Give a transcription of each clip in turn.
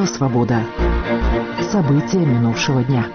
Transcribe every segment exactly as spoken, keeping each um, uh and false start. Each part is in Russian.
«Свобода». События минувшего дня.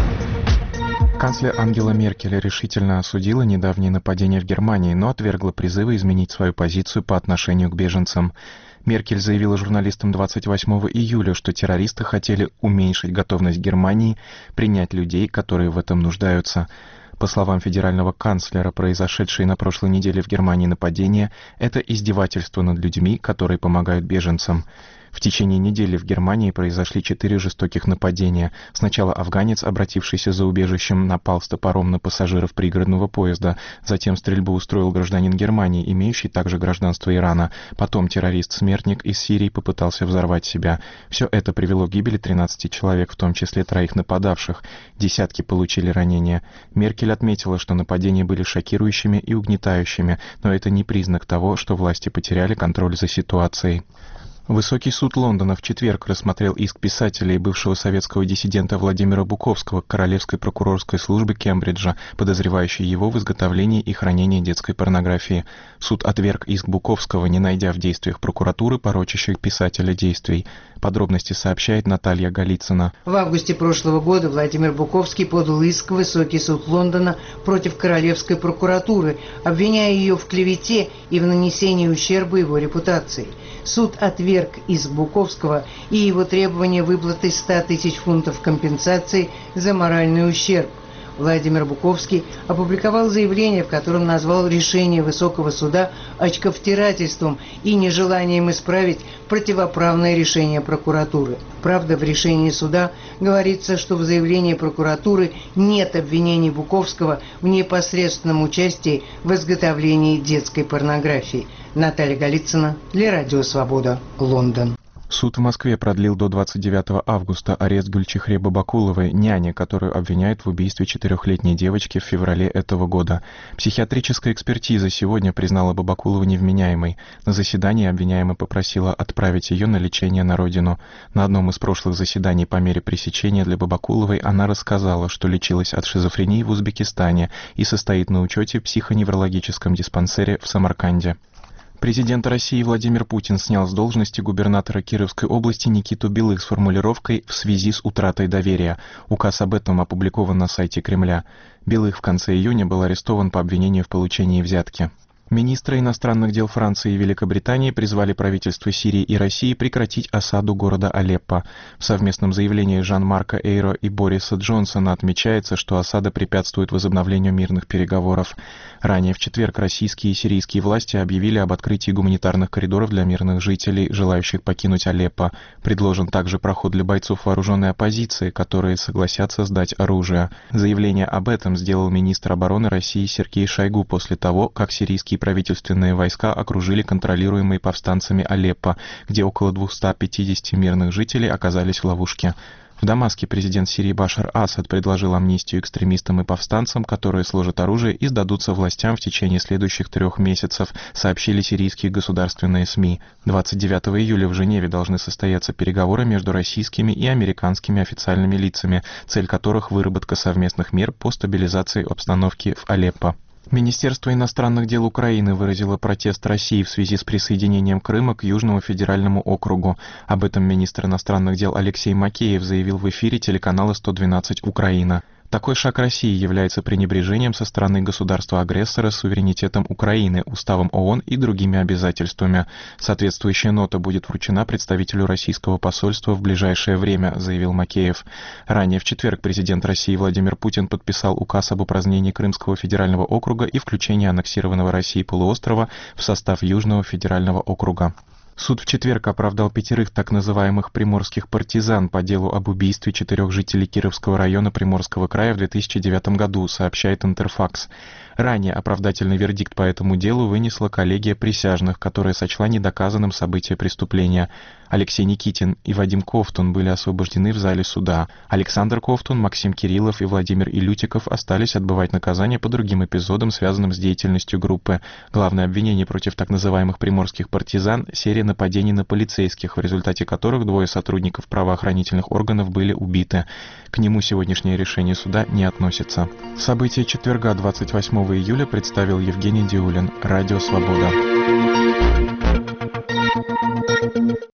Канцлер Ангела Меркель решительно осудила недавние нападения в Германии, но отвергла призывы изменить свою позицию по отношению к беженцам. Меркель заявила журналистам двадцать восьмого июля, что террористы хотели уменьшить готовность Германии принять людей, которые в этом нуждаются. По словам федерального канцлера, произошедшие на прошлой неделе в Германии нападения – это издевательство над людьми, которые помогают беженцам. В течение недели в Германии произошли четыре жестоких нападения. Сначала афганец, обратившийся за убежищем, напал с топором на пассажиров пригородного поезда. Затем стрельбу устроил гражданин Германии, имеющий также гражданство Ирана. Потом террорист-смертник из Сирии попытался взорвать себя. Все это привело к гибели тринадцати человек, в том числе троих нападавших. Десятки получили ранения. Меркель отметила, что нападения были шокирующими и угнетающими, но это не признак того, что власти потеряли контроль за ситуацией. Высокий суд Лондона в четверг рассмотрел иск писателя и бывшего советского диссидента Владимира Буковского к Королевской прокурорской службе Кембриджа, подозревающей его в изготовлении и хранении детской порнографии. Суд отверг иск Буковского, не найдя в действиях прокуратуры порочащих писателя действий. Подробности сообщает Наталья Голицына. В августе прошлого года Владимир Буковский подал иск в Высокий суд Лондона против Королевской прокуратуры, обвиняя ее в клевете и в нанесении ущерба его репутации. Суд отверг иск Буковского и его требование выплаты ста тысяч фунтов компенсации за моральный ущерб. Владимир Буковский опубликовал заявление, в котором назвал решение Высокого суда очковтирательством и нежеланием исправить противоправное решение прокуратуры. Правда, в решении суда говорится, что в заявлении прокуратуры нет обвинений Буковского в непосредственном участии в изготовлении детской порнографии. Наталья Голицына для Радио Свобода, Лондон. Суд в Москве продлил до двадцать девятого августа арест Гюльчихре Бабакуловой, няни, которую обвиняют в убийстве четырехлетней девочки в феврале этого года. Психиатрическая экспертиза сегодня признала Бабакулову невменяемой. На заседании обвиняемая попросила отправить ее на лечение на родину. На одном из прошлых заседаний по мере пресечения для Бабакуловой она рассказала, что лечилась от шизофрении в Узбекистане и состоит на учете в психоневрологическом диспансере в Самарканде. Президент России Владимир Путин снял с должности губернатора Кировской области Никиту Белых с формулировкой «в связи с утратой доверия». Указ об этом опубликован на сайте Кремля. Белых в конце июня был арестован по обвинению в получении взятки. Министры иностранных дел Франции и Великобритании призвали правительства Сирии и России прекратить осаду города Алеппо. В совместном заявлении Жан-Марка Эйро и Бориса Джонсона отмечается, что осада препятствует возобновлению мирных переговоров. Ранее в четверг российские и сирийские власти объявили об открытии гуманитарных коридоров для мирных жителей, желающих покинуть Алеппо. Предложен также проход для бойцов вооруженной оппозиции, которые согласятся сдать оружие. Заявление об этом сделал министр обороны России Сергей Шойгу после того, как сирийские правительственные войска окружили контролируемый повстанцами Алеппо, где около двухсот пятидесяти мирных жителей оказались в ловушке. В Дамаске президент Сирии Башар Асад предложил амнистию экстремистам и повстанцам, которые сложат оружие и сдадутся властям в течение следующих трех месяцев, сообщили сирийские государственные СМИ. двадцать девятого июля в Женеве должны состояться переговоры между российскими и американскими официальными лицами, цель которых выработка совместных мер по стабилизации обстановки в Алеппо. Министерство иностранных дел Украины выразило протест России в связи с присоединением Крыма к Южному федеральному округу. Об этом министр иностранных дел Алексей Макеев заявил в эфире телеканала сто двенадцать «Украина». Такой шаг России является пренебрежением со стороны государства-агрессора суверенитетом Украины, уставом ООН и другими обязательствами. Соответствующая нота будет вручена представителю российского посольства в ближайшее время, заявил Макеев. Ранее в четверг президент России Владимир Путин подписал указ об упразднении Крымского федерального округа и включении аннексированного Россией полуострова в состав Южного федерального округа. Суд в четверг оправдал пятерых так называемых приморских партизан по делу об убийстве четырех жителей Кировского района Приморского края в две тысячи девятом году, сообщает Интерфакс. Ранее оправдательный вердикт по этому делу вынесла коллегия присяжных, которая сочла недоказанным событие преступления. Алексей Никитин и Вадим Ковтун были освобождены в зале суда. Александр Ковтун, Максим Кириллов и Владимир Илютиков остались отбывать наказание по другим эпизодам, связанным с деятельностью группы. Главное обвинение против так называемых приморских партизан – серия нападений на полицейских, в результате которых двое сотрудников правоохранительных органов были убиты. К нему сегодняшнее решение суда не относится. События четверга двадцать восьмого июля представил Евгений Диулин. Радио «Свобода».